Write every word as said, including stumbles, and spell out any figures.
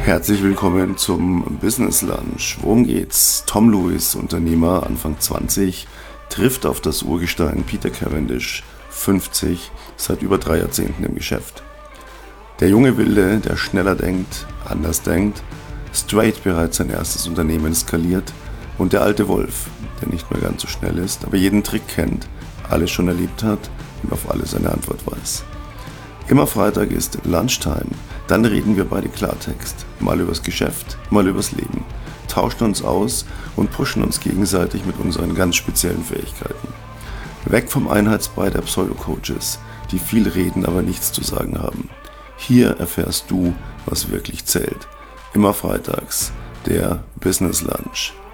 Herzlich willkommen zum Business Lunch. Worum geht's? Tom Lewis, Unternehmer, Anfang zwanzig, trifft auf das Urgestein Peter Cavendish, fünfzig, seit über drei Jahrzehnten im Geschäft. Der junge Wilde, der schneller denkt, anders denkt, straight bereits sein erstes Unternehmen skaliert, und der alte Wolf, der nicht mehr ganz so schnell ist, aber jeden Trick kennt, alles schon erlebt hat und auf alles eine Antwort weiß. Immer Freitag ist Lunchtime, dann reden wir beide Klartext, mal übers Geschäft, mal übers Leben, tauschen uns aus und pushen uns gegenseitig mit unseren ganz speziellen Fähigkeiten. Weg vom Einheitsbrei der Pseudo-Coaches, die viel reden, aber nichts zu sagen haben. Hier erfährst du, was wirklich zählt. Immer freitags, der Business Lunch.